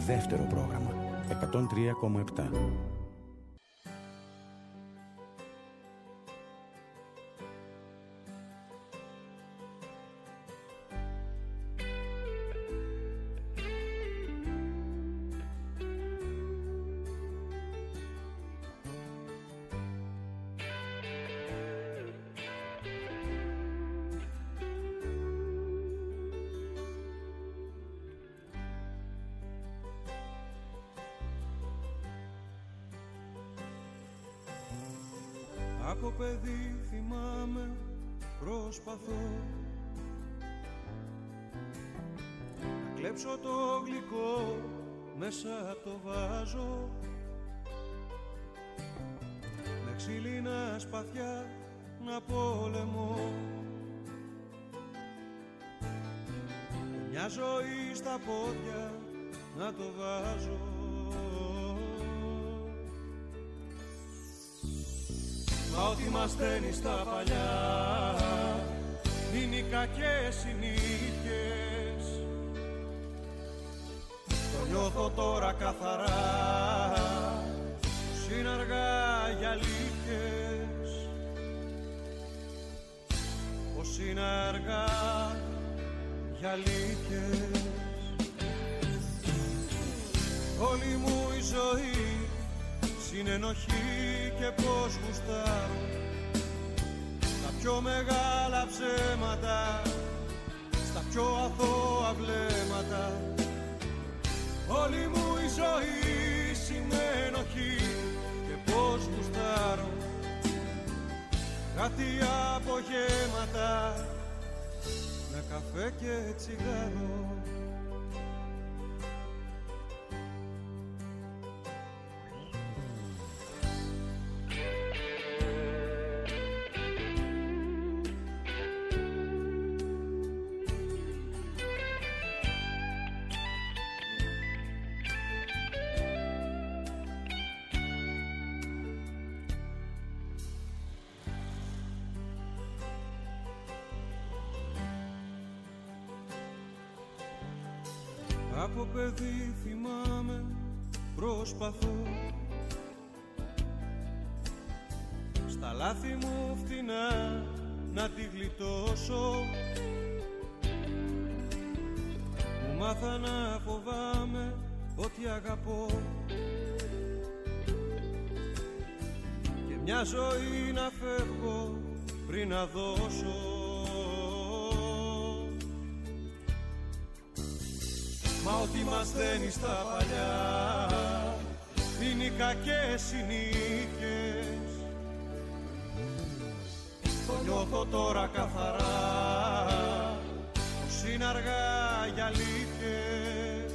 δεύτερο πρόγραμμα 103,7. Από παιδί θυμάμαι, προσπαθώ να κλέψω το γλυκό μέσα το βάζω, με ξύλινα σπαθιά να πολεμώ, μια ζωή στα πόδια να το βάζω. Μα ό,τι μας στέλνει στα παλιά είναι οι κακές συνήθειες. Το νιώθω τώρα καθαρά, πως είναι αργά για αλήθειες, πως είναι αργά για αλήθειες. Όλη μου η ζωή συνενοχή και πως γουστάρω τα πιο μεγάλα ψέματα, στα πιο αθώα βλέμματα. Όλη μου η ζωή συνενοχή και πως γουστάρω κάτι απογέματα με καφέ και τσιγάρο. Από παιδί θυμάμαι, προσπαθώ στα λάθη μου φτηνά να τη γλιτώσω. Μου μάθα να φοβάμαι ότι αγαπώ και μια ζωή να φεύγω πριν να δώσω. Μα ό,τι μας δένει στα παλιά είναι οι κακές συνήθειες. Το νιώθω τώρα καθαρά, πως είναι αργά για αλήθειες,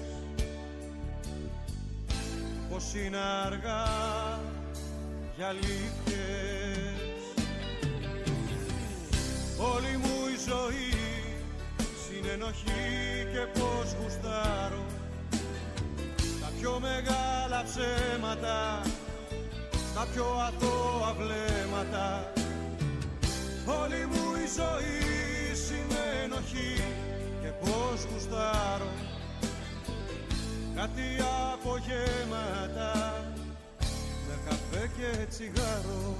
πως είναι αργά για αλήθειες. Όλη μου η ζωή συνενοχή και πως γουστάρω τα πιο μεγάλα ψέματα, στα πιο αθώα βλέμματα. Όλη μου η ζωή συνενοχή και πως γουστάρω κάτι απογέματα με καφέ και τσιγάρο.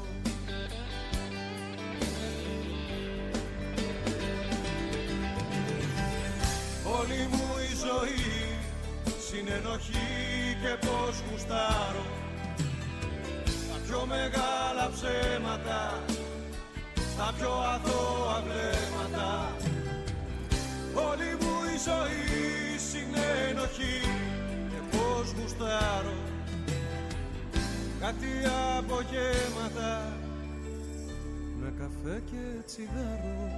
Όλη μου η ζωή συνενοχή και πως γουστάρω τα πιο μεγάλα ψέματα, στα πιο αθώα βλέμματα. Όλη μου η ζωή συνενοχή και πως γουστάρω κάτι απογέματα με καφέ και τσιγάρο.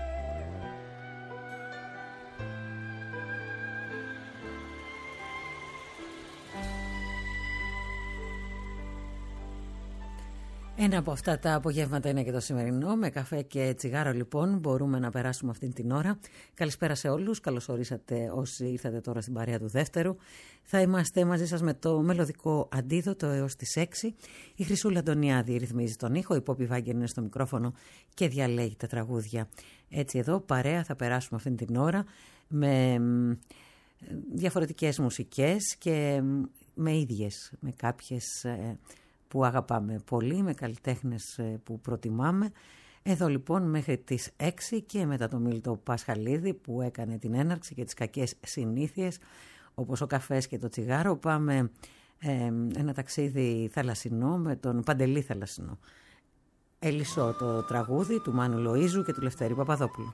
Ένα από αυτά τα απογεύματα είναι και το σημερινό. Με καφέ και τσιγάρο λοιπόν μπορούμε να περάσουμε αυτήν την ώρα. Καλησπέρα σε όλους, καλώς ορίσατε όσοι ήρθατε τώρα στην παρέα του δεύτερου. Θα είμαστε μαζί σας με το μελωδικό αντίδοτο έως τις 6. Η Χρυσούλα Αντωνιάδη ρυθμίζει τον ήχο, η Πόπη Βάγκερ είναι στο μικρόφωνο και διαλέγει τα τραγούδια. Έτσι εδώ παρέα θα περάσουμε αυτήν την ώρα με διαφορετικές μουσικές και με ίδιες, με κάποιες που αγαπάμε πολύ, με καλλιτέχνες που προτιμάμε. Εδώ λοιπόν μέχρι τις 6 και μετά το Μίλτο Πασχαλίδη που έκανε την έναρξη και τις κακές συνήθειες όπως ο καφές και το τσιγάρο, πάμε ένα ταξίδι θαλασσινό με τον Παντελή Θαλασσινό. Ελισσό, το τραγούδι του Μάνου Λοΐζου και του Λευτέρη Παπαδόπουλου.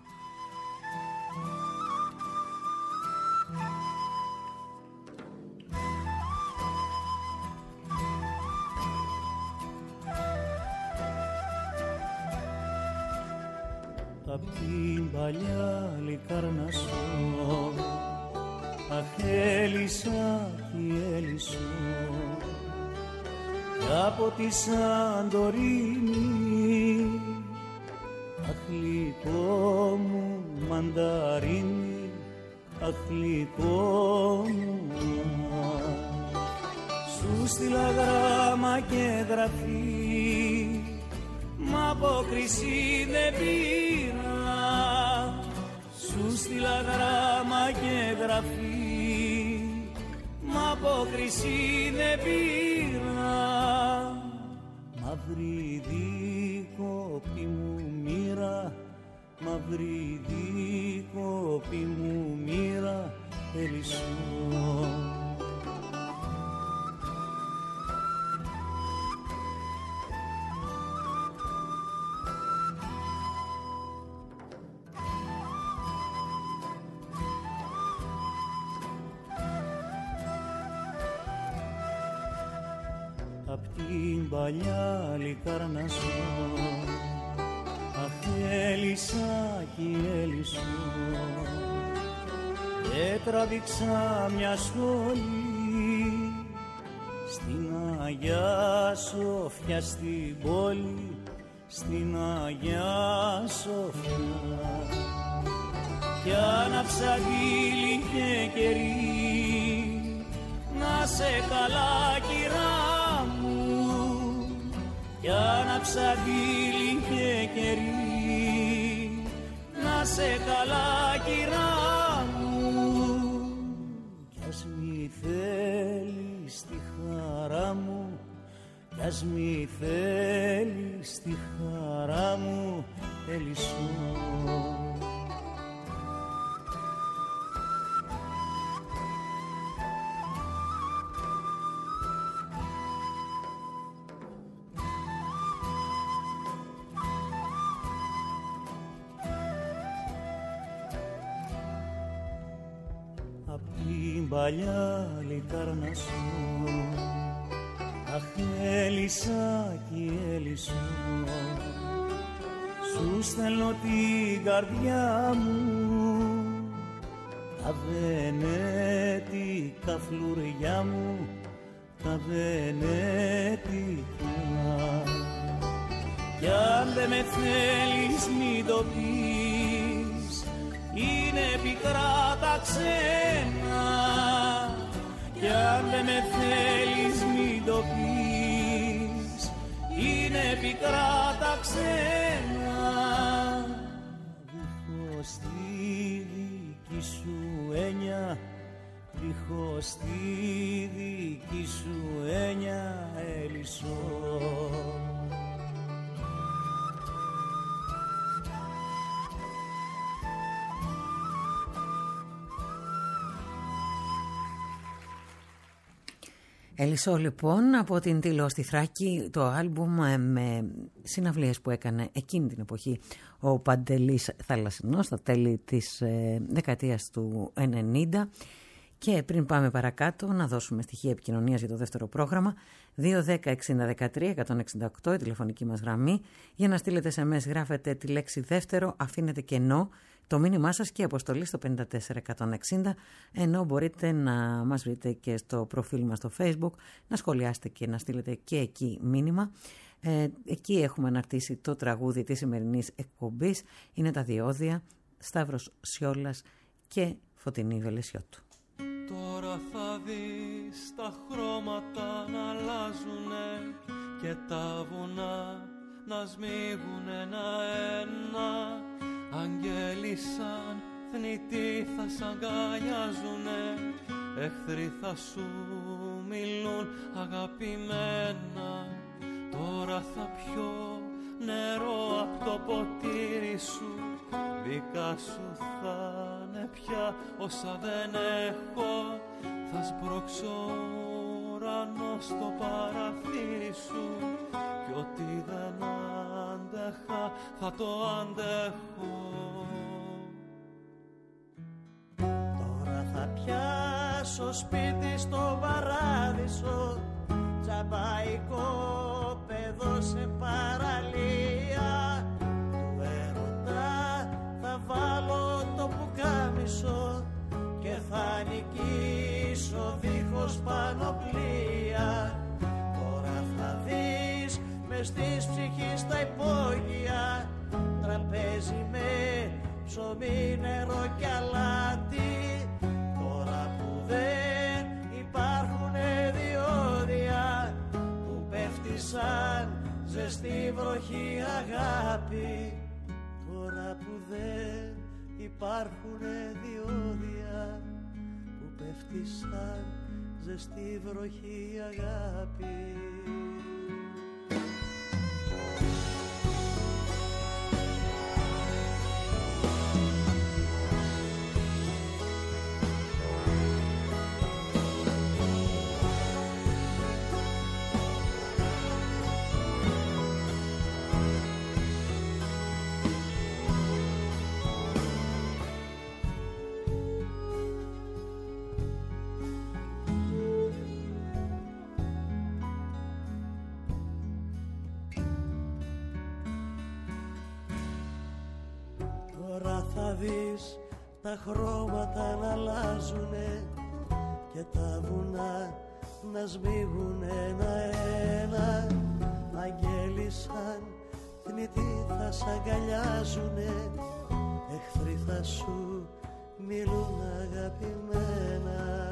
Απ' την παλιά Λικάρνασσο, αχ Έλισσα κι Έλισσο, από τη Σαντορίνη, αχ γλυκό μου μανταρίνι, αχ γλυκό μου. Σου στείλα γράμμα και γραφή, μα απόκριση δεν πήρα. Σου στείλα γράμμα και γραφή, μα απόκριση δεν πήρα. Μαύρη δίκοπη μου μοίρα, μαύρη δίκοπη μου μοίρα, Ελισσό. Απ' την παλιά Λικάρνασσο, αχ Έλισσα κι Έλισσο, και τραβήξα μια σχόλη στην Αγιά Σοφιά στην πόλη, στην Αγιά Σοφιά. Κι άναψα δίλη και κερί, να σε καλά κυρά μου. Κι άναψα δίλη και κερί, να σε καλά κυρά μου. Κι ας μη θέλεις τη χαρά μου, κι ας μη θέλεις τη χαρά μου, Ελισσό. Παλιά Λικάρνασσο, αχ Έλισσα κι Έλισσο, σου στέλνω την καρδιά μου, τα βενέτικα φλουριά μου, τα βενέτικα. Κι αν δεν με θέλεις μην το πεις, είναι πικρά τα ξένα. Κι αν δεν με θέλεις μην το πεις, είναι πικρά τα ξένα. Δίχως τη δική σου έννοια, δίχως τη δική σου έννοια, Ελισσό. Ελισσό λοιπόν από την Τήλο στη Θράκη, το άλμπουμ με συναυλίες που έκανε εκείνη την εποχή ο Παντελής Θαλασσινός στα τέλη της δεκαετίας του 90. Και πριν πάμε παρακάτω να δώσουμε στοιχεία επικοινωνίας για το δεύτερο πρόγραμμα, 210-60-13-168 η τηλεφωνική μας γραμμή. Για να στείλετε SMS γράφετε τη λέξη δεύτερο, αφήνετε κενό το μήνυμά σας και αποστολή στο 54160, ενώ μπορείτε να μας βρείτε και στο προφίλ μας στο Facebook, να σχολιάσετε και να στείλετε και εκεί μήνυμα. Εκεί έχουμε αναρτήσει το τραγούδι της σημερινής εκπομπής, είναι τα διόδια, Σταύρος Σιόλας και Φωτεινή Βελεσιώτου. Τώρα θα δεις τα χρώματα να αλλάζουνε και τα βουνά να σμίγουν ένα-ένα. Αγγέλισαν θνητοί θα σ' αγκαλιάζουνε, εχθροί θα σου μιλούν αγαπημένα. Τώρα θα πιω νερό απ' το ποτήρι σου, δικά σου θα είναι πια όσα δεν έχω. Θα σπρώξω ουρανό στο παραθύρι σου, κι ό,τι δεν άντεχα θα το αντέχω. Τώρα θα πιάσω σπίτι στο παράδεισο, τζαμπαϊκό παιδό σε παραλία. Του έρωτα θα βάλω το πουκάμισο και θα νικήσω δίχως πανοπλία. Τώρα θα δεις μες της ψυχής τα υπόγεια, τραπέζι με ψωμί, νερό κι αλάτι. Τώρα που δεν υπάρχουνε διόδια, που πέφτει σαν ζεστή βροχή αγάπη. Τώρα που δεν υπάρχουνε διόδια, που πέφτει σαν ζεστή βροχή αγάπη. Θα δεις τα χρώματα να αλλάζουνε και τα βουνά να σμίγουν ένα-ένα. Αγγέλοι σαν θνητοί θα σ' αγκαλιάζουνε, εχθροί θα σου μιλούν αγαπημένα.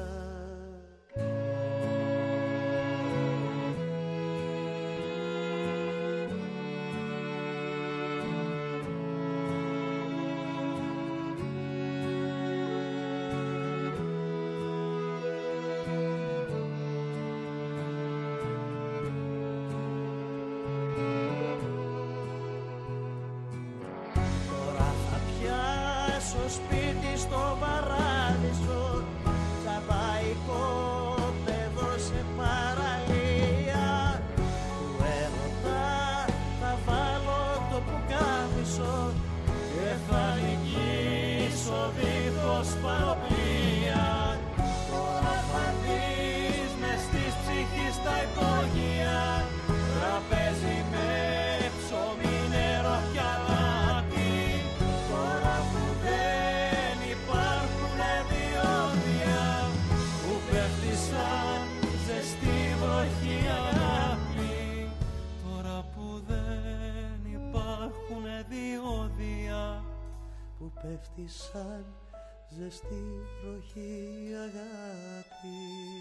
Σπίτι στο παράδεισο, τζαμπαϊκό παιδό σε παραλία. Του έρωτα θα βάλω το πουκάμισο και θα νικήσω δίχως πανοπλία. Τώρα θα δεις μες της ψυχής τα υπόγεια, τραπέζι με ψωμί, νερό κι αλάτι. Τώρα που δεν υπάρχουνε διόδια, που πέφτει σαν ζεστή βροχή αγάπη. Τώρα που δεν υπάρχουνε διόδια, που πέφτει σαν ζεστή βροχή αγάπη.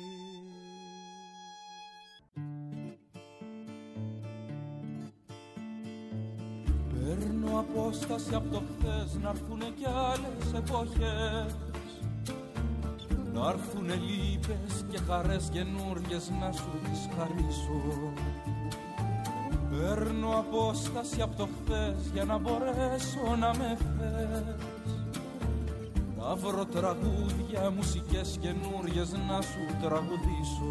Παίρνω απόσταση από το χθες, να'ρθουνε κι άλλες εποχές. Να'ρθουνε λύπες και χαρές καινούργιες να σου τις χαρίσω. Παίρνω απόσταση από το χθες για να μπορέσω να με θες. Να βρω τραγούδια, μουσικές καινούργιες να σου τραγουδήσω.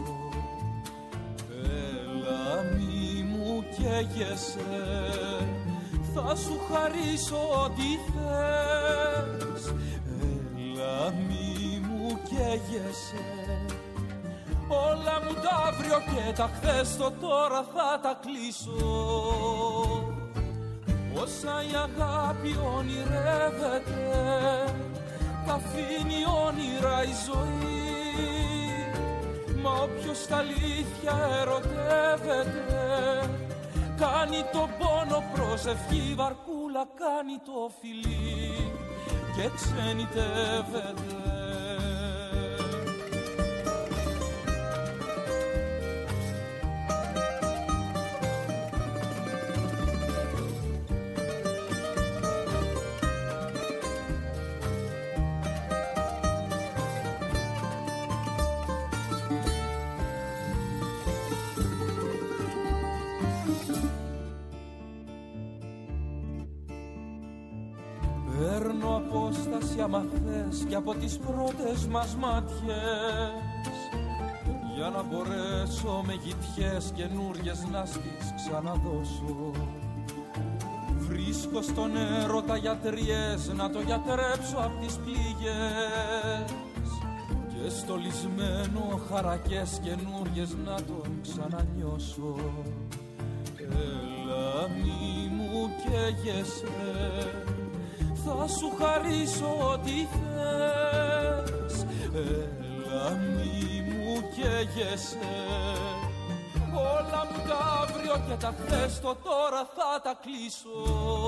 Έλα μη μου καίγεσαι, θα σου χαρίσω ό,τι θες. Έλα μη μου καίγεσαι, όλα μου τα αύριο και τα χθες, το τώρα θα τα κλείσω. Όσα η αγάπη ονειρεύεται, τα αφήνει όνειρα η ζωή. Μα όποιος τα αλήθεια ερωτεύεται, κάνει τον πόνο προσευχή, βαρκούλα κάνει το φιλί και ξενιτεύεται. κάνω απόσταση άμα θες κι από τις πρώτες μας μάτιες, για να μπορέσω με γητιές καινούριες να στις ξαναδώσω. Βρίσκω στον έρωτα γιατριές να το γιατρέψω απ' τις πληγές και στολισμένο χαρακές καινούριες να τον ξανανιώσω. Έλα μη μου καίγεσαι, θα σου χαρίσω ό,τι θες. Έλα μη μου καίγεσαι, όλα μου τα αύριο και τα χθες το τώρα θα τα κλείσω.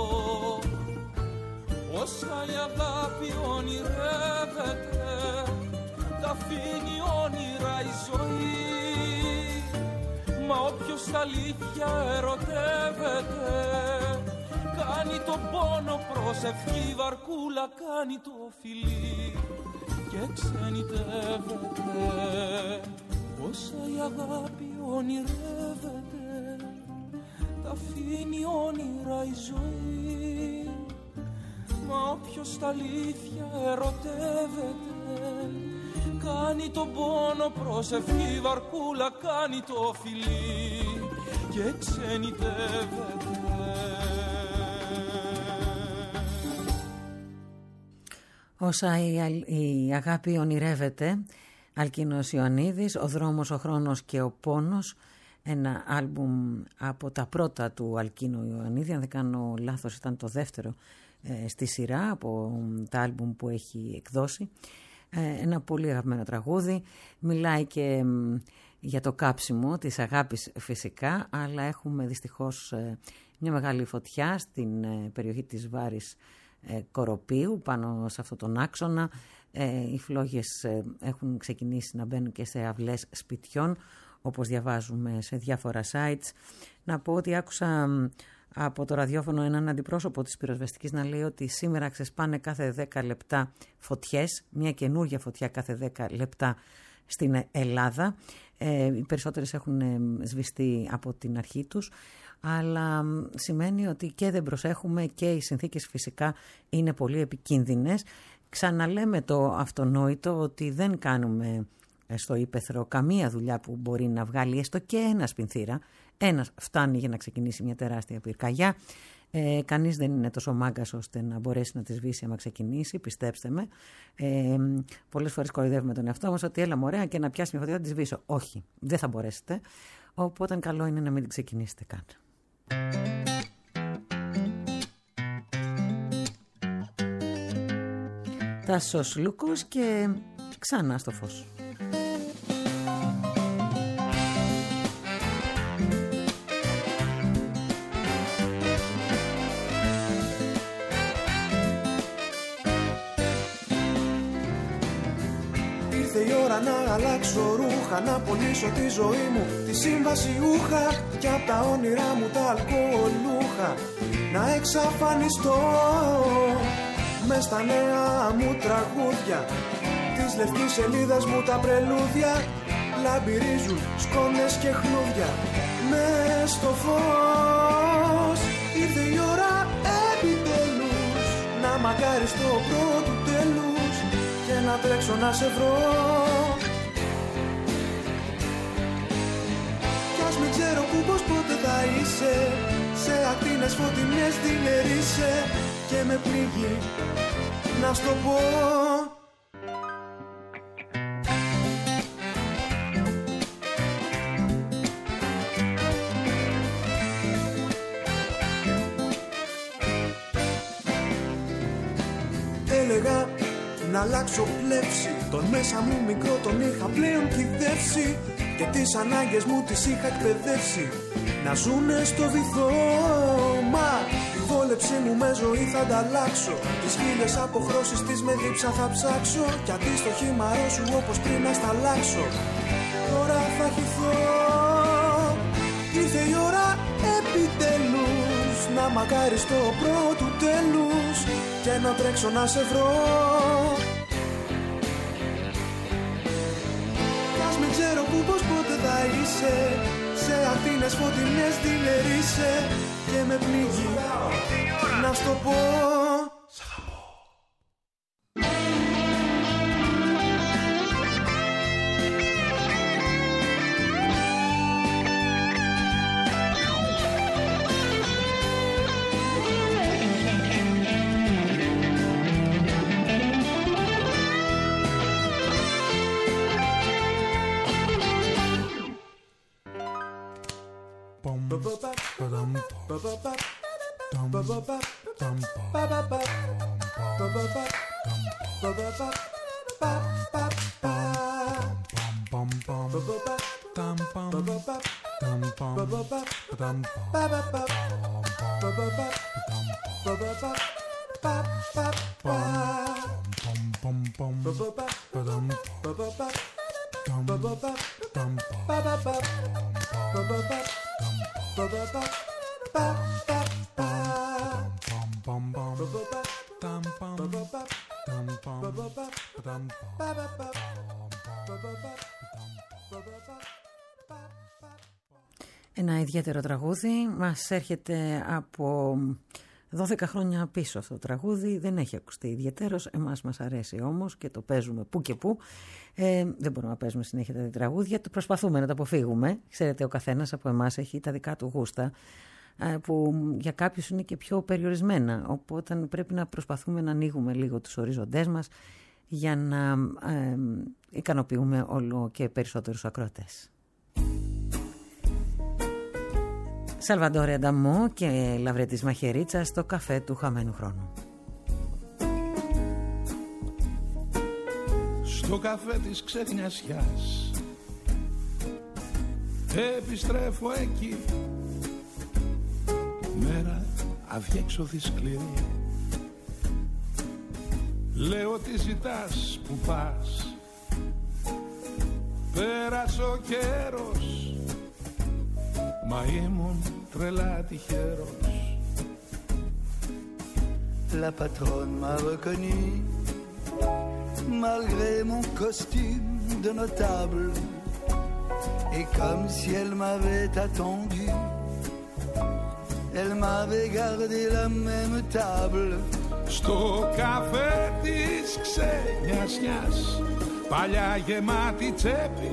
Όσα η αγάπη ονειρεύεται, τα αφήνει όνειρα η ζωή. Μα όποιος τα αλήθεια ερωτεύεται, κάνει τον πόνο προσευχή, βαρκούλα κάνει το φιλί και ξενιτεύεται. Όσα η αγάπη ονειρεύεται, τα αφήνει όνειρα η ζωή. Μα όποιος τα αλήθεια ερωτεύεται, κάνει τον πόνο προσευχή, βαρκούλα κάνει το φιλί και ξενιτεύεται. Όσα η αγάπη ονειρεύεται, Αλκίνος Ιωαννίδης, Ο δρόμος, ο χρόνος και ο πόνος, ένα άλμπουμ από τα πρώτα του Αλκίνου Ιωαννίδη, αν δεν κάνω λάθος ήταν το δεύτερο στη σειρά από τα άλμπουμ που έχει εκδώσει. Ένα πολύ αγαπημένο τραγούδι, μιλάει και για το κάψιμο της αγάπης φυσικά, αλλά έχουμε δυστυχώς μια μεγάλη φωτιά στην περιοχή της Βάρης Κοροπίου, πάνω σε αυτόν τον άξονα. Οι φλόγες έχουν ξεκινήσει να μπαίνουν και σε αυλές σπιτιών, όπως διαβάζουμε σε διάφορα sites. Να πω ότι άκουσα από το ραδιόφωνο έναν αντιπρόσωπο της πυροσβεστικής να λέει ότι σήμερα ξεσπάνε κάθε 10 λεπτά φωτιές, μια καινούργια φωτιά κάθε 10 λεπτά στην Ελλάδα. Οι περισσότερες έχουν σβηστεί από την αρχή τους, αλλά σημαίνει ότι και δεν προσέχουμε και οι συνθήκες φυσικά είναι πολύ επικίνδυνες. Ξαναλέμε το αυτονόητο ότι δεν κάνουμε στο ύπαιθρο καμία δουλειά που μπορεί να βγάλει έστω και ένα σπινθήρα. Ένας φτάνει για να ξεκινήσει μια τεράστια πυρκαγιά. Κανείς δεν είναι τόσο μάγκας ώστε να μπορέσει να τη σβήσει άμα ξεκινήσει, πιστέψτε με. Πολλές φορές κοροϊδεύουμε τον εαυτό μας ότι έλα μωρέα και να πιάσει μια φωτιά θα τη σβήσω. Όχι, δεν θα μπορέσετε. Οπότε καλό είναι να μην την ξεκινήσετε καν. Τάσος Λούκος και ξανά στο φως. Ήρθε η ώρα να αλλάξω ρούχα, να πωλήσω τη ζωή μου, τη συμβασιούχα κι απ' τα όνειρά μου τα αλκοολούχα να εξαφανιστώ. Μες στα νέα μου τραγούδια, τις λευκής σελίδας μου τα πρελούδια λαμπυρίζουν σκόνες και χνούδια. Μες στο φως ήρθε η ώρα επιτέλους να μακάριστώ πρώτου τέλους και να τρέξω να σε βρω. Κι ας μην ξέρω που πως πότε θα είσαι, σε ακτίνες φωτεινές διμερίσαι και με πνίγει να στο πω. Έλεγα να αλλάξω πλεύση, τον μέσα μου μικρό τον είχα πλέον κυδεύσει και τις ανάγκες μου τις είχα εκπαιδεύσει να ζουνε στο βυθό. Μα τη βόλεψή μου με ζωή θα ανταλλάξω, τις χίλιες αποχρώσεις της με δίψα θα ψάξω κι αντί στο χήμαρό σου όπως πριν να σταλάξω τώρα θα χυθώ. Ήρθε η ώρα επιτέλους να μακάριστώ πρώτου τέλους και να τρέξω να σε βρω. Κι ας μην ξέρω που πως πότε θα είσαι, σε Αθήνες φωτεινές τηλερίσε και με πνίγει να στο πω. Ένα ιδιαίτερο τραγούδι μας έρχεται από 12 χρόνια πίσω αυτό το τραγούδι. Δεν έχει ακουστεί ιδιαίτερος, εμάς μας αρέσει όμως και το παίζουμε που και που. Δεν μπορούμε να παίζουμε συνέχεια τα τραγούδια, το προσπαθούμε να τα αποφύγουμε. Ξέρετε, ο καθένας από εμάς έχει τα δικά του γούστα, που για κάποιους είναι και πιο περιορισμένα, οπότε πρέπει να προσπαθούμε να ανοίγουμε λίγο τους οριζοντές μας για να ικανοποιούμε όλο και περισσότερους ακροατές. Σαλβαντόρε Ανταμό και Λαβρέτης Μαχαιρίτσα στο καφέ του χαμένου χρόνου. Στο καφέ της ξεχνιασιάς επιστρέφω εκεί, μέρα αδιέξοδη σκληρή. Λέω τι ζητάς που πας, πέρασε ο καιρός, μα ήμουν τρελά τυχερός. La patronne m'a reconnu malgré mon costume de notable, et comme si elle m'avait attendu, elle m'avait gardé la même table. Στο καφέ της ξενιασιάς, παλιά γεμάτη τσέπη,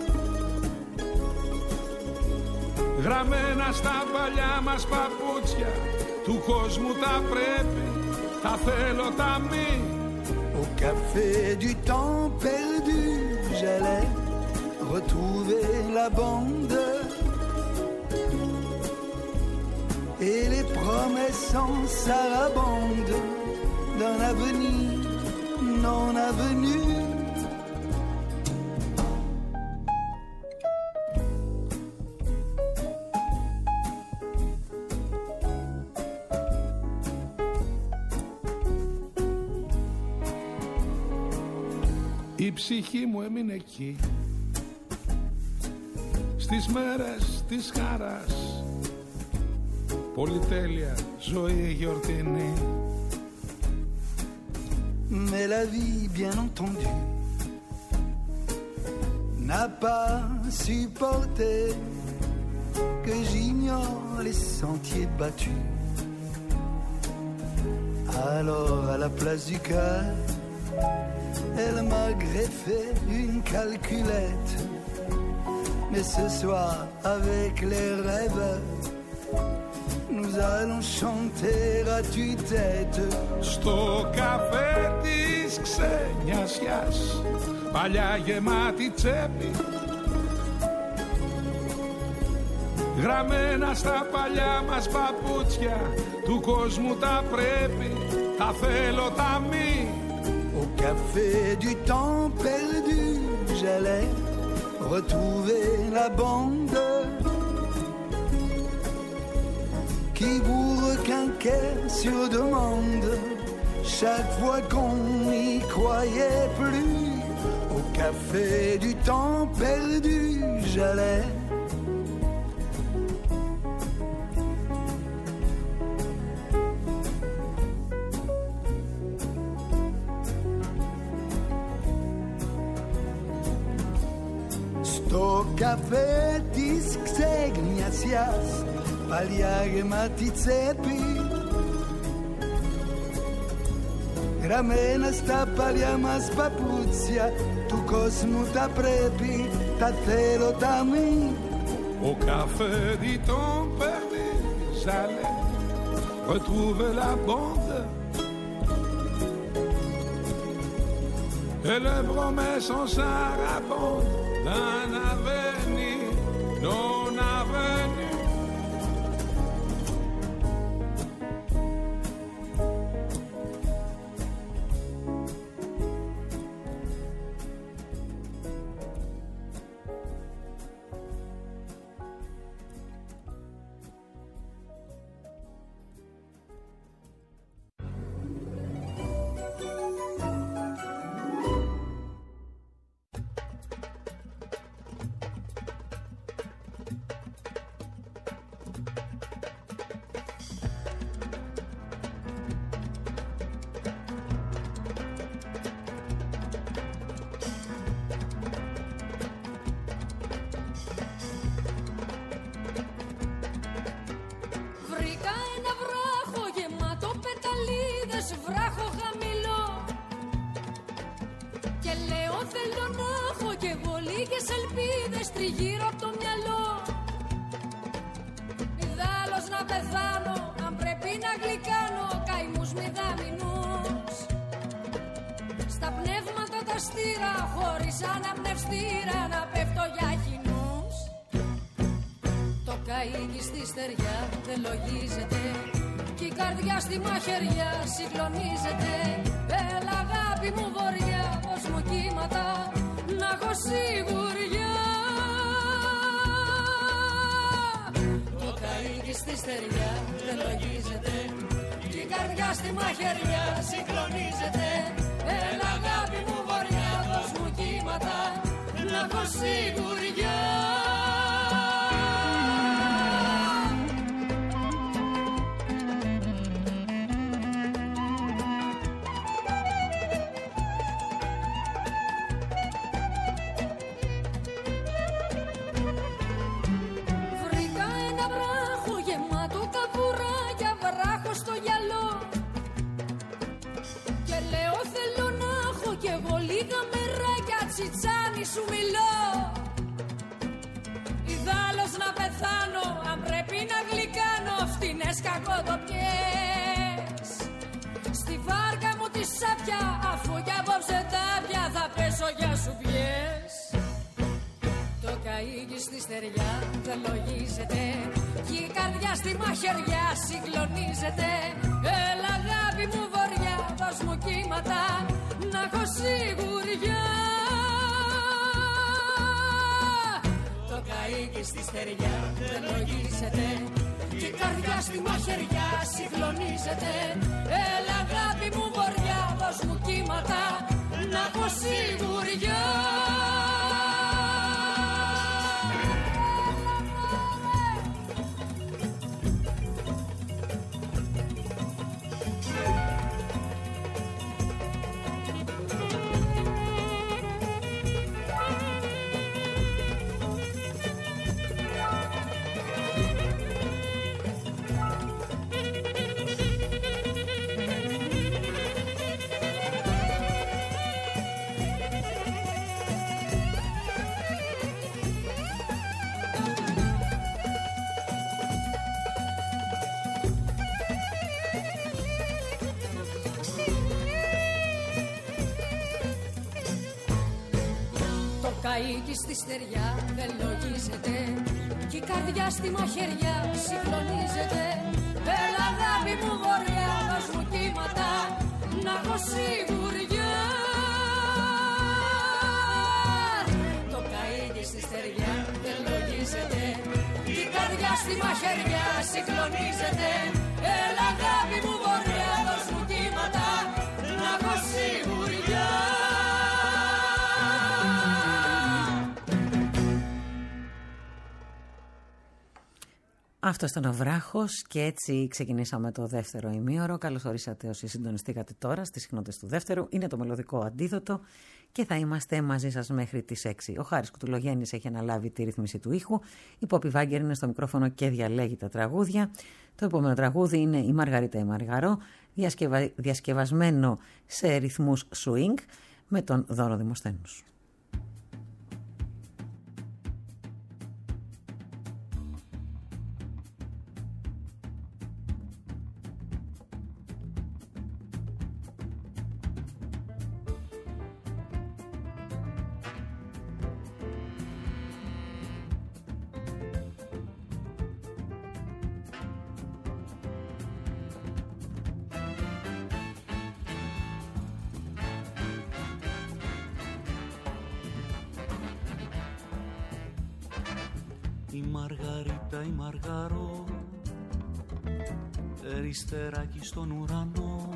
γραμμένα στα παλιά μας παπούτσια, του κόσμου τα πρέπει, τα θέλω τα μη. Au café du temps perdu, j'allais retrouver la bande et les promesses sans sarabande d'un avenir non avenu. Η ψυχή μου έμεινε εκεί, στις μέρες της χαράς, πολυτέλεια, ζωή γιορτινή. Mais la vie, bien entendu, n'a pas supporté que j'ignore les sentiers battus. Alors à la place du cœur, elle m'a greffé une calculette. Mais ce soir, avec les rêves, nous allons chanter à tue-tête. Στο καφέ της ξενιασιάς, παλιά γεμάτη τσέπη, γραμμένα στα παλιά μας παπούτσια, του κόσμου τα πρέπει, τα θέλω τα μη. Au café du temps perdu, j'allais retrouver la bande qui vous requinquait sur demande chaque fois qu'on n'y croyait plus. Au café du temps perdu, j'allais στο καφέ της ξεγνιασιάς, παλιά γεμάτη τσέπη, γραμμένα στα παλιά μας παπούτσια, του κόσμου τα πρέπει, τα θέλω τα μη. Au café du temps perdu, j'allais retrouver la bande et les promesses en sarabande d'un avenir non avenu. θέλω να έχω κι εγώ λίγες ελπίδες τριγύρω από το μυαλό. Ιδάλλως να πεθάνω, αν πρέπει να γλυκάνω καημούς μηδαμινούς. Στα πνεύματα τα στήρα, χωρίς αναπνευστήρα, να πέφτω για χυνούς. Το καΐκι στη στεριά δεν λογίζεται κι η καρδιά στη μαχαιριά συγκλονίζεται. Έλα αγάπη μου βοριά, πως μου κύματα να έχω σιγουριά. Το καΐκι στη στεριά δεν λογίζεται κι η καρδιά στη μαχαιριά συγκλονίζεται. Έλα αγάπη μου βοριά, πως μου κύματα να έχω σιγουριά. Στο γυαλό και λέω θέλω να έχω κι εγώ λίγα μεράκια τσιτσάνι σου μιλώ. Ιδάλλως να πεθάνω, αν πρέπει να γλυκάνω φτηνές κακοτοπιές. Στη βάρκα μου τη σάπια, αφού κι απόψε τάπια θα πέσω για σου πιές. Το καΐκι στη στεριά δεν λογίζεται κι η καρδιά στη μαχαιριά συγκλονίζεται. Έλα αγάπη μου βοριά, δώσ' μου κύματα να έχω σιγουριά. Το καΐκι στη στεριά δεν λογίζεται κι η καρδιά στη μαχαιριά συγκλονίζεται. Έλα αγάπη μου βοριά, δώσ' μου κύματα να έχω σιγουριά. Καΐκι στη στεριά δεν λογίζεται κι η καρδιά στη μαχαιριά συγκλονίζεται. Έλα αγάπη μου βοριά, δώσ' μου κύματα να έχω σιγουριά. Το καΐκι στη στεριά δεν λογίζεται κι η καρδιά στη μαχαιριά συγκλονίζεται. Έλα αγάπη μου βοριά, δώσ' μου κύματα να έχω σιγουριά. Αυτός ήταν ο Βράχος και έτσι ξεκινήσαμε το δεύτερο ημίωρο. Καλώς ορίσατε όσοι συντονιστήκατε τώρα στις συχνότητες του δεύτερου. Είναι το μελωδικό αντίδοτο και θα είμαστε μαζί σας μέχρι τις 6. Ο Χάρης Κουτουλογέννης έχει αναλάβει τη ρύθμιση του ήχου. Η Πόπη Βάγκερ είναι στο μικρόφωνο και διαλέγει τα τραγούδια. Το επόμενο τραγούδι είναι η Μαργαρίτα η Μαργαρό, διασκευασμένο σε ρυθμούς swing με τον Δώρο Δημοσθένους. Η Μαργαρίτα η Μαργαρό, περιστεράκι στον ουρανό.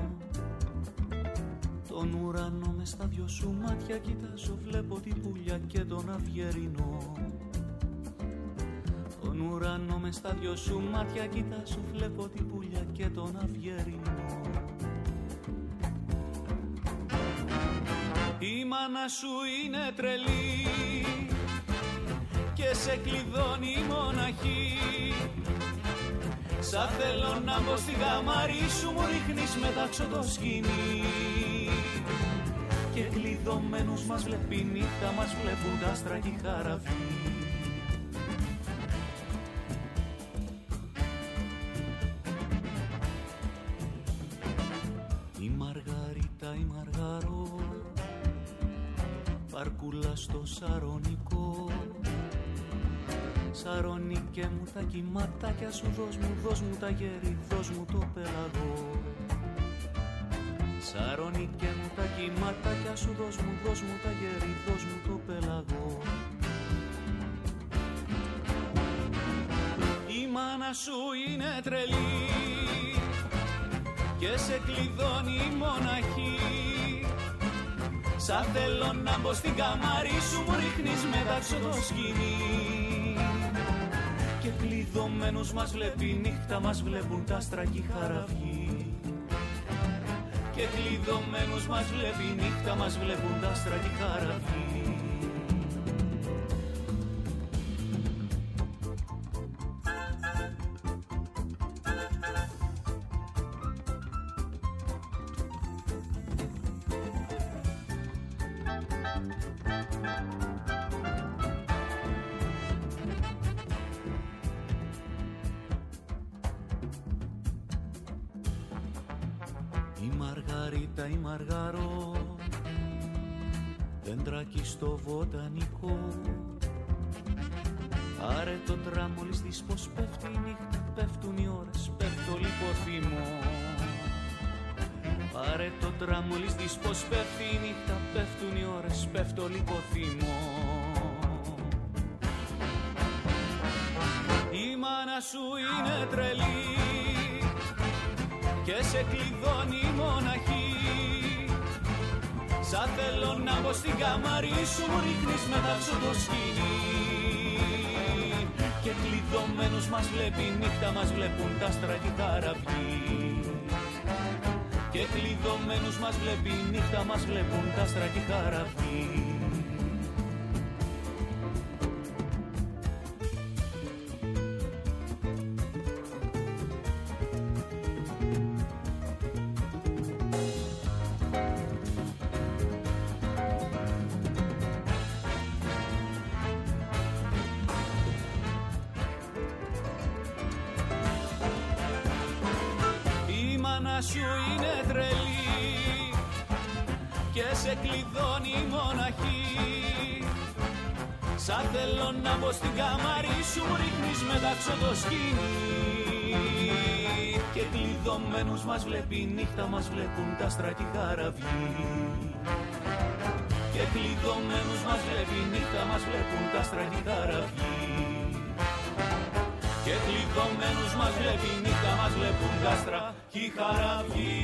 Τον ουρανό μες στα δυο σου μάτια κοιτάζω, βλέπω την πουλιά και τον αυγερινό. Τον ουρανό μες στα δυο σου μάτια κοιτάζω, βλέπω την πουλιά και τον αυγερινό. Η μάνα σου είναι τρελή και σε κλειδώνει η μοναχή. Σαν θέλω να μπω στη γαμαρή σου, μου ρίχνεις μετάξω το σκηνή. Και κλειδωμένους μας βλέπει η νύχτα, μας βλέπουν τα άστρα και η χαραυγή. Η Μαργαρίτα, η Μαργαρό, παρκούλα στο Σαρονικό. Σαρονίκε μου τα κυματάκια σου, δώσ' μου τα γέρι, δώσ' μου το πελαγό. Σαρονίκε μου τα κυματάκια σου, δώσ' μου τα γέρι, δώσ' μου το πελαγό. Η μάνα σου είναι τρελή και σε κλειδώνει η μοναχή. Σαν θέλω να μπω στην καμάρι σου, μου ρίχνεις μετάξω το σκηνή. Και κλειδωμένους μας βλέπει η νύχτα, μας βλέπουν τα άστρα και η χαραυγή. Και κλειδωμένους μας βλέπει η νύχτα, μας βλέπουν τα άστρα και η χαραυγή. Η Μαργαρό, δέντρακι στο βοτανικό. Πάρε το τραμόλις της πως πέφτει η νύχτα, πέφτουν οι ώρες, πέφτω λιποθύμω. Πάρε το τραμόλις της πως πέφτει η νύχτα, πέφτουν οι ώρες, πέφτω λιποθύμω. Η μάνα σου είναι τρελή και σε κλειδώνει η μοναχή. Σαν θέλω να μπω στην καμάρι σου, μου ρίχνεις μετάξω το σκηνή. Και κλειδωμένους μας βλέπει η νύχτα, μας βλέπουν τα άστρα και η χαραυγή. Και κλειδωμένους μας βλέπει η νύχτα, μας βλέπουν τα άστρα και η χαραυγή. Σου είναι τρελή και σε κλειδώνει η μοναχή. Σαν θέλω να μπω στην καμάρι σου, μου ρίχνεις μετάξω το σκηνή. Και κλειδωμένους μας βλέπει η νύχτα, μας βλέπουν τα άστρα και η χαραυγή. Και κλειδωμένους μας βλέπει η νύχτα, μας βλέπουν τα άστρα και η χαραυγή. Και κλειδωμένους μας βλέπει η νύχτα, μας βλέπουν τα άστρα και η χαραυγή.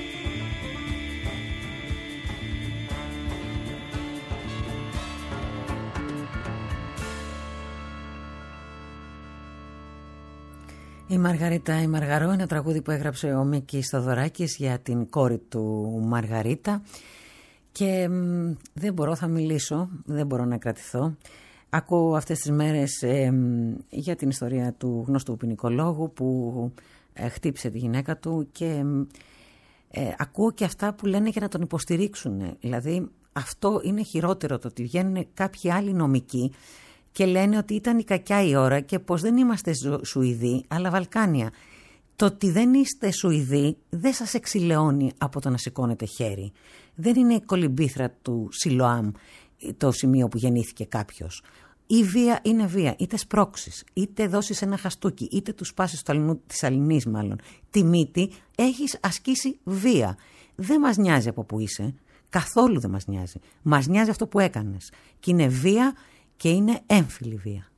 Η Μαργαρίτα, η Μαργαρό, ένα τραγούδι που έγραψε ο Μίκης Θοδωράκης για την κόρη του Μαργαρίτα. Και δεν μπορώ, θα μιλήσω, δεν μπορώ να κρατηθώ. Ακούω αυτές τις μέρες για την ιστορία του γνωστού ποινικολόγου που χτύπησε τη γυναίκα του και ακούω και αυτά που λένε για να τον υποστηρίξουν. Δηλαδή αυτό είναι χειρότερο, το ότι βγαίνουν κάποιοι άλλοι νομικοί και λένε ότι ήταν η κακιά η ώρα και πως δεν είμαστε Σουηδοί αλλά Βαλκάνια. Το ότι δεν είστε Σουηδοί δεν σας εξηλαιώνει από το να σηκώνετε χέρι. Δεν είναι η κολυμπήθρα του Σιλοάμ το σημείο που γεννήθηκε κάποιος. Η βία είναι βία, είτε σπρώξεις, είτε δώσεις ένα χαστούκι, είτε του σπάσεις της αλληνής μάλλον τη μύτη, έχεις ασκήσει βία. Δεν μας νοιάζει από που είσαι, καθόλου δεν μας νοιάζει. Μας νοιάζει αυτό που έκανες και είναι βία και είναι έμφυλη βία.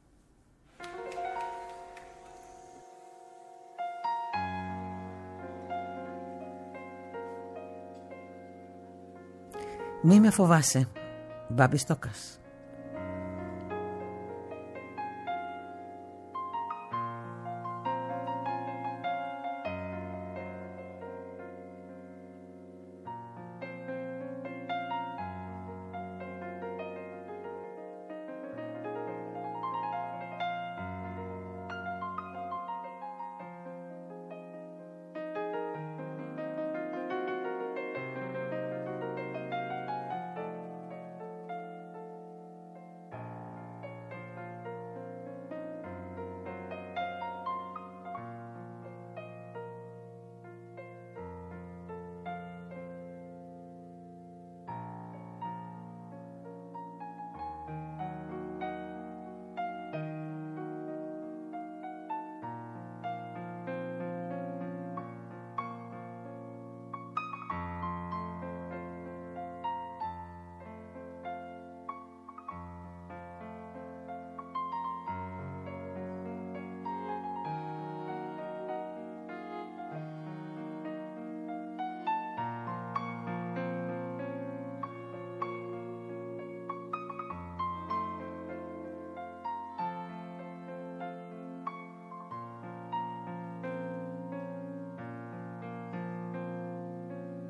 Μη με φοβάσαι, Μπάμπη Στόκας.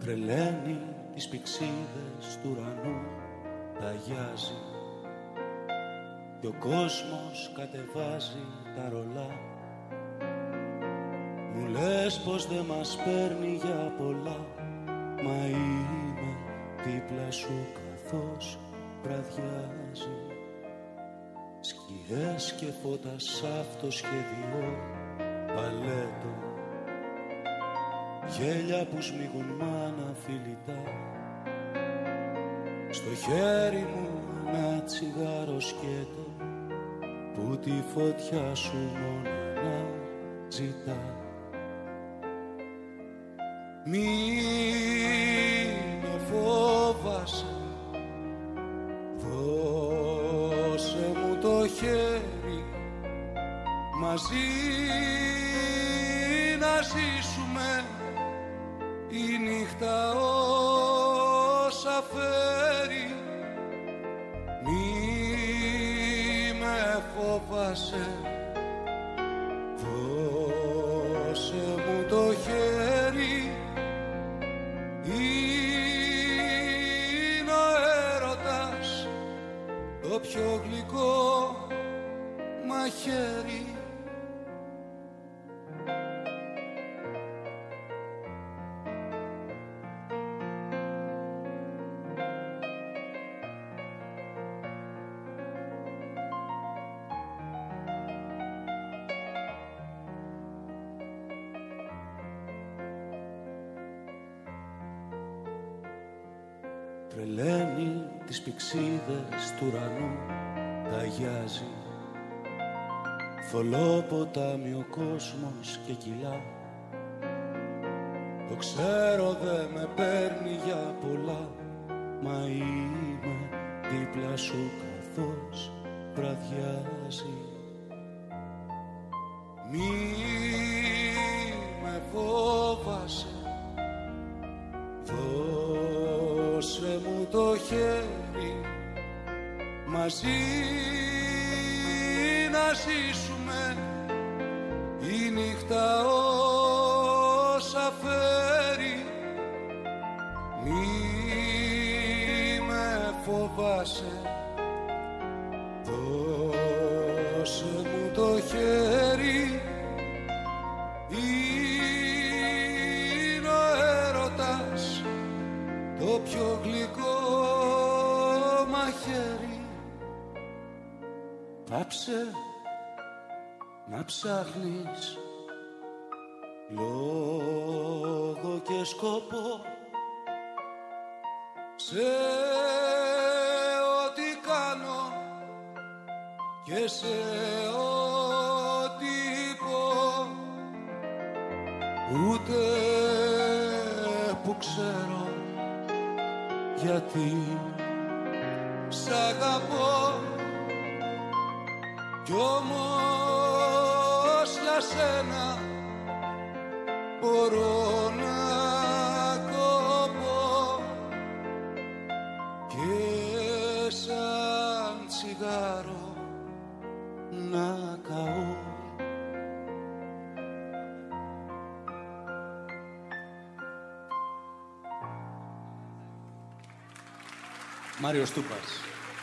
Τρελαίνει τις πηξίδες του ουρανού, ταγιάζει και ο κόσμος κατεβάζει τα ρολά. Μου λες πως δεν μας παίρνει για πολλά, μα είμαι δίπλα σου καθώς βραδιάζει. Σκιές και φώτα σ' αυτό σχέδιο παλέτο, γέλια που σμίγουν μάνα φιλιτά. Στο χέρι μου ένα τσιγάρο σκέτο που τη φωτιά σου μόνο να ζητά. Μη με φόβασαι, δώσε μου το χέρι, μαζί να ζήσουμε η νύχτα όσα φέρει. Μη με φόβασαι, δώσε μου το χέρι, είναι ο έρωτας το πιο γλυκό μαχαίρι. Τρελαίνει τις πηξίδες του ουρανού, ταγιάζει. Θολό ποτάμι ο κόσμος και κιλά. Το ξέρω δε με παίρνει για πολλά, μα είμαι δίπλα σου καθώς βραδιάζει. Μη με φόβασαι, δώσε μου το χέρι, μαζί να ζήσουμε η νύχτα όσα φέρει. Μη με φοβάσαι, δώσε μου το χέρι, είναι ο έρωτας το πιο γλυκό μαχαίρι. Πάψε να ψάχνεις λόγο και σκοπό σε ό,τι κάνω και σε ό,τι πω, ούτε που ξέρω γιατί σ' αγαπώ. Κι όμως για σένα μπορώ να κοπώ και σαν τσιγάρο να καώ. Μάριος Τούπας.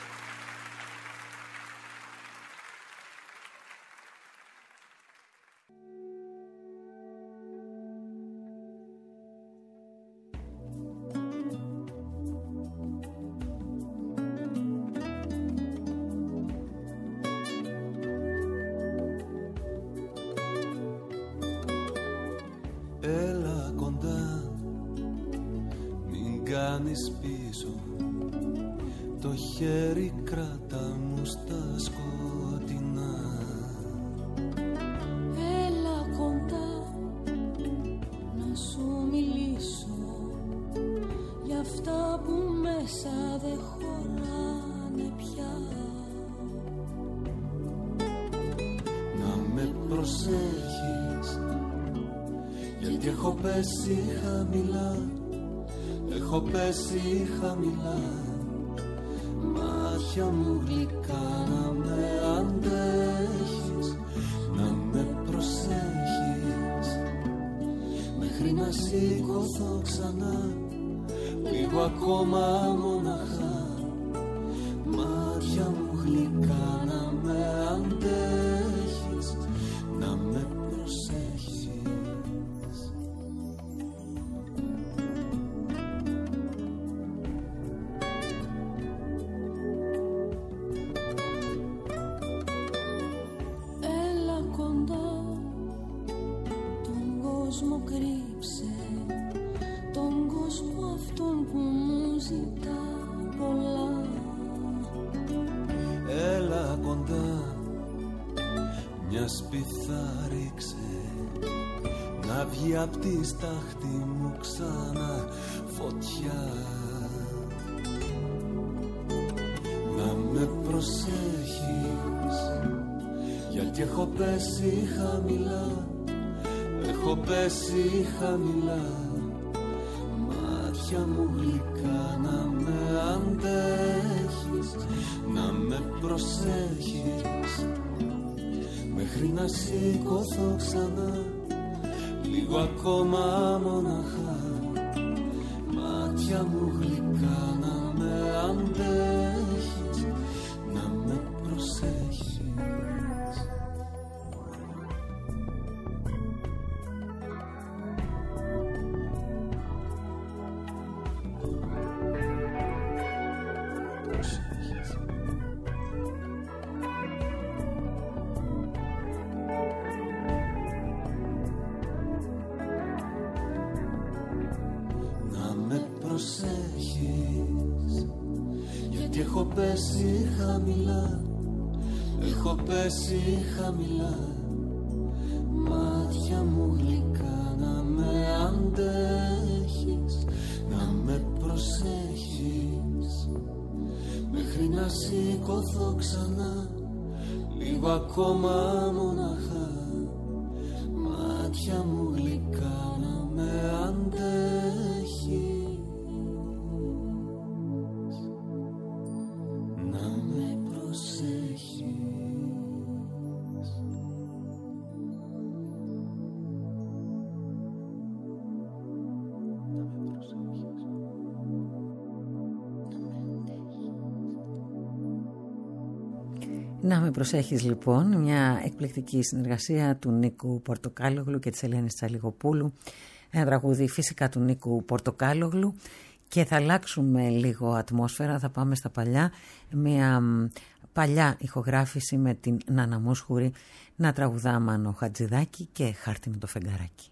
Έλα κοντά, μην κάνεις πίσω, το χέρι κράτα μου στα σκοτεινά. Έλα κοντά, να σου μιλήσω για αυτά που μέσα δεν χωράνε πια. Να με προσέχεις, γιατί έχω πέσει χαμηλά, έχω πέσει χαμηλά. Μάτια μου γλυκά να με αντέχεις, να με προσέχεις, μέχρι να σηκωθώ ξανά λίγο ακόμα μοναχά. Μάτια μου γλυκά να με αντέχεις, να με προσέχεις. Έλα κοντά, τον κόσμο κρύψε, τον κόσμο αυτόν που μου ζητά πολλά. Έλα κοντά, μια σπιθά ρίξε, να βγει απ' τη στάχτη μου ξανά φωτιά. Να με προσέχεις, γιατί έχω πέσει χαμηλά, έχω πέσει χαμηλά. Μάτια μου γλυκά να με αντέχεις, να με προσέχεις, μέχρι να σηκωθώ ξανά, λίγο ακόμα μοναχά. Μάτια μου γλυκά να με αντέχεις, να με προσέχεις. Γιατί έχω πέσει χαμηλά, έχω πέσει χαμηλά. Μάτια μου γλυκά να με αντέχεις, να με προσέχεις, μέχρι να σηκωθώ ξανά, λίγο ακόμα μοναχά. Μάτια μου γλυκά να με αντέχεις, να με προσέχεις. Να με προσέχεις λοιπόν, μια εκπληκτική συνεργασία του Νίκου Πορτοκάλογλου και της Ελένης Τσαλιγοπούλου, ένα τραγούδι φυσικά του Νίκου Πορτοκάλογλου. Και θα αλλάξουμε λίγο ατμόσφαιρα, θα πάμε στα παλιά, μια παλιά ηχογράφηση με την Νάνα Μόσχουρη να τραγουδά Μάνο Χατζηδάκη και Χάρτινο το φεγγαράκι.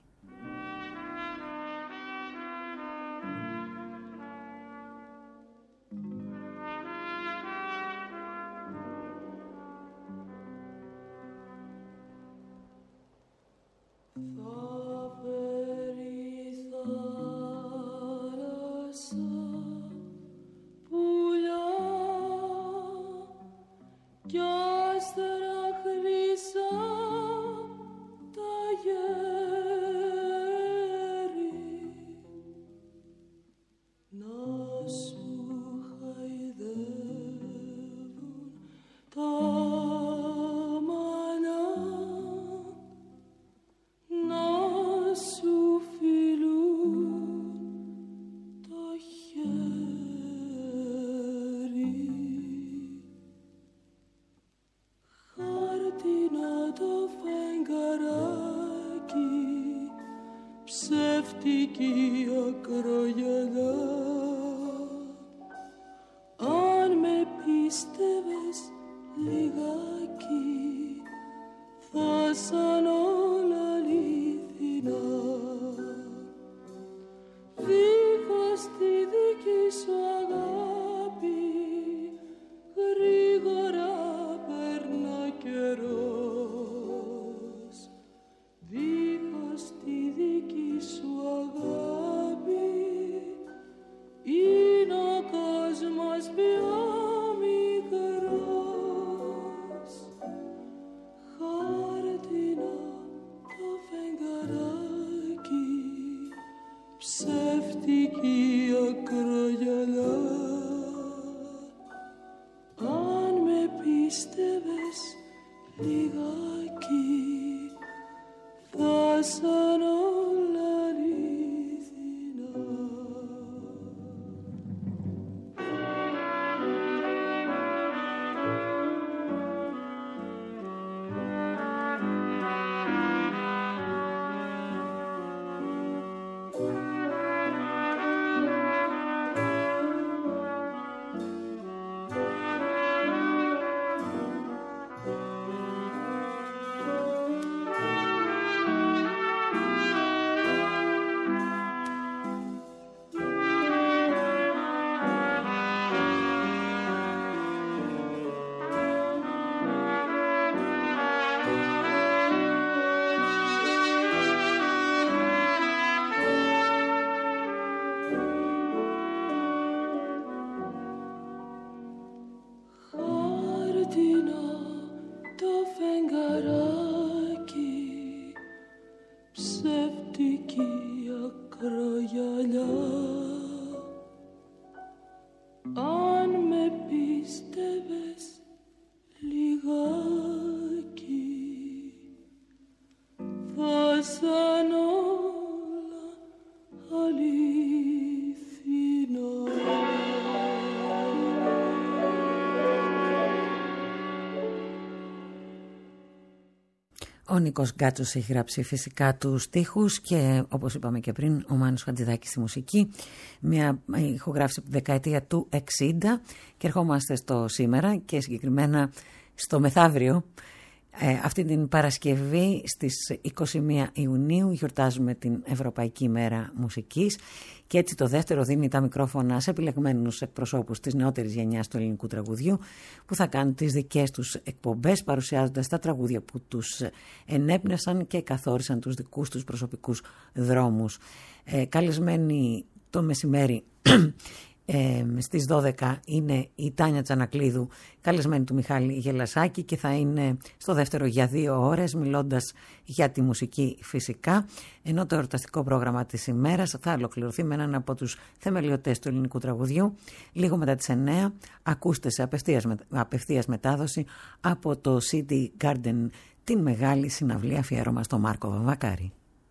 Ο Νίκος Γκάτσος έχει γράψει φυσικά τους στίχους και όπως είπαμε και πριν ο Μάνος Χατζηδάκης στη μουσική, μια ηχογράφηση από τη δεκαετία του 60 και ερχόμαστε στο σήμερα και συγκεκριμένα στο μεθαύριο. Αυτή την Παρασκευή στις 21 Ιουνίου γιορτάζουμε την Ευρωπαϊκή Μέρα Μουσικής και έτσι το δεύτερο δίνει τα μικρόφωνα σε επιλεγμένους εκπροσώπους της νεότερης γενιάς του ελληνικού τραγουδιού που θα κάνουν τις δικές τους εκπομπές παρουσιάζοντας τα τραγούδια που τους ενέπνευσαν και καθόρισαν τους δικούς τους προσωπικούς δρόμους. Καλεσμένοι το μεσημέρι στις 12 είναι η Τάνια Τσανακλείδου, καλεσμένη του Μιχάλη Γελασάκη και θα είναι στο δεύτερο για 2 ώρες μιλώντας για τη μουσική φυσικά, ενώ το εορταστικό πρόγραμμα της ημέρας θα ολοκληρωθεί με έναν από τους θεμελιωτές του ελληνικού τραγουδιού. Λίγο μετά τις 9 ακούστε σε απευθείας μετάδοση από το City Garden την μεγάλη συναυλία αφιέρωμα στο Μάρκο Βαμβακάρη.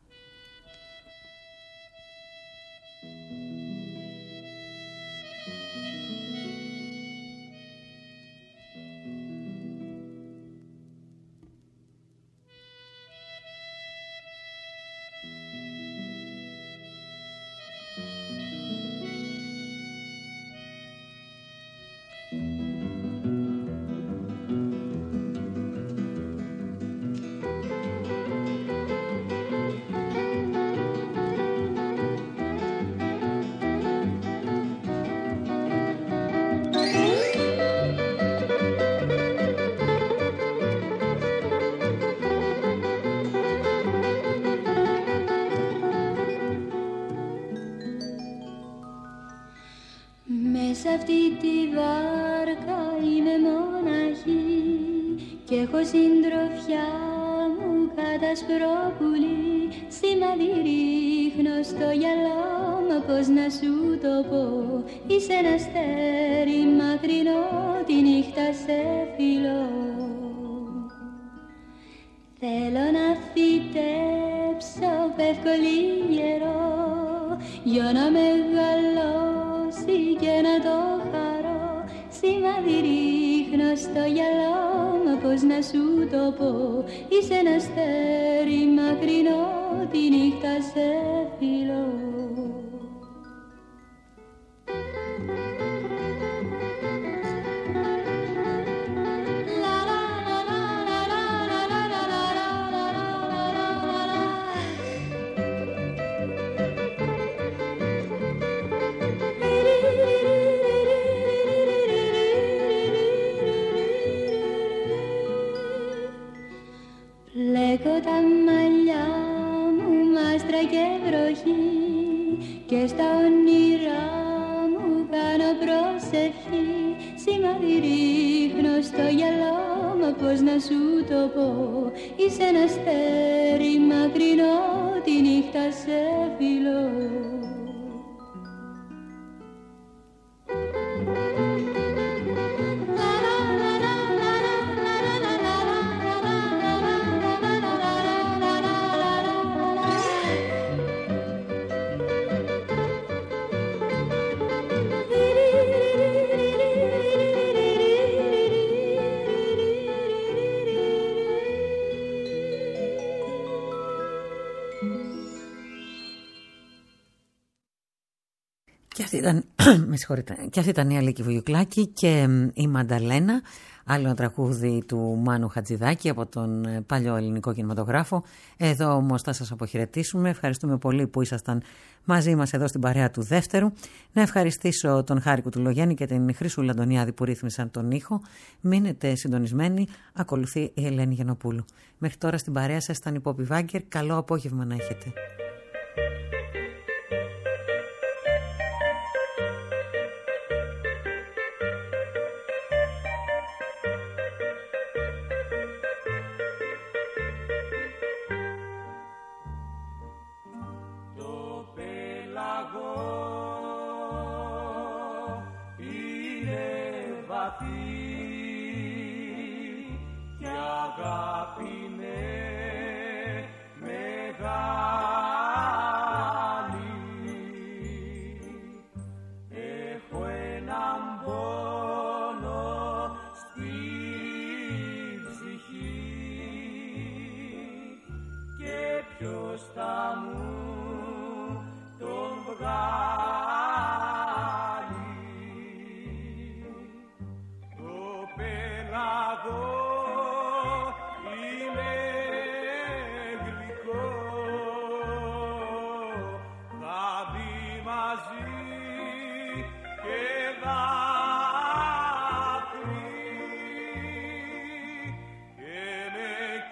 Σ' αυτή τη βάρκα είμαι μοναχή κι έχω συντροφιά μου κατασπρόπουλη. Σημαδί ρίχνω στο γυαλό μου, πώς να σου το πω. Είσαι ένα αστέρι μακρινό, τη νύχτα σε φιλώ. Θέλω να φυτέψω πεύκολη γερό για να μεγαλώσει και να το χαρώ. Σημάδι ρίχνω στο γυαλό μου, πώς να σου το πω. Είσαι ένα αστέρι μακρινό, τη νύχτα σε φιλώ. Πλέκω τα μαλλιά μου μάστρα και βροχή και στα όνειρά μου κάνω προσευχή. Σημάδι ρίχνω στο γυαλό μου, πώς να σου το πω. Είσαι ένα αστέρι μακρινό, τη νύχτα σε φιλώ. Και αυτή ήταν η Αλίκη Βουγιουκλάκη και η Μανταλένα, άλλο ένα τραγούδι του Μάνου Χατζηδάκη από τον παλιό ελληνικό κινηματογράφο. Εδώ όμως θα σας αποχαιρετήσουμε. Ευχαριστούμε πολύ που ήσασταν μαζί μας εδώ στην παρέα του δεύτερου. Να ευχαριστήσω τον Χάρη Κουτουλογέννη και την Χρυσούλα Αντωνιάδη που ρύθμισαν τον ήχο. Μείνετε συντονισμένοι. Ακολουθεί η Ελένη Γενοπούλου. Μέχρι τώρα στην παρέα σας ήταν η Πόπη Βάγκερ. Καλό απόγευμα να έχετε. πέλαγο είναι γλυκό, θα μπει μαζί και δάκρυ και με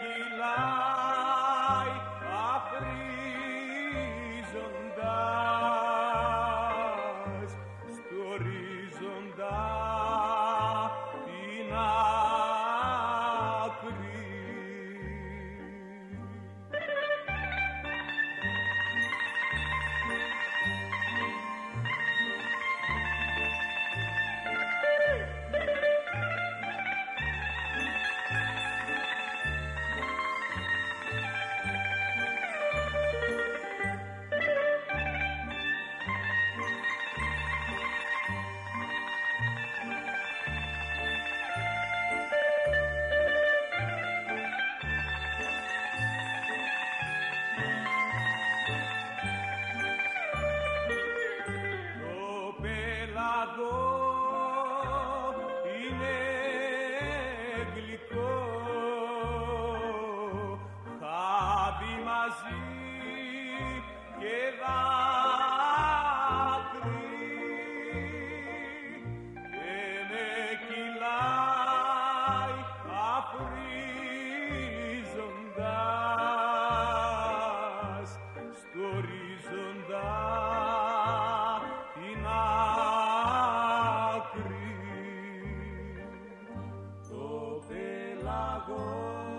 κυλάει αφρίζοντας στο ορίζοντα την άκρη. Είναι γλυκό, θα μπει μαζί και δάκρυ και με κυλάει αφρίζοντας στο ορίζοντα την άκρη. Το πέλαγο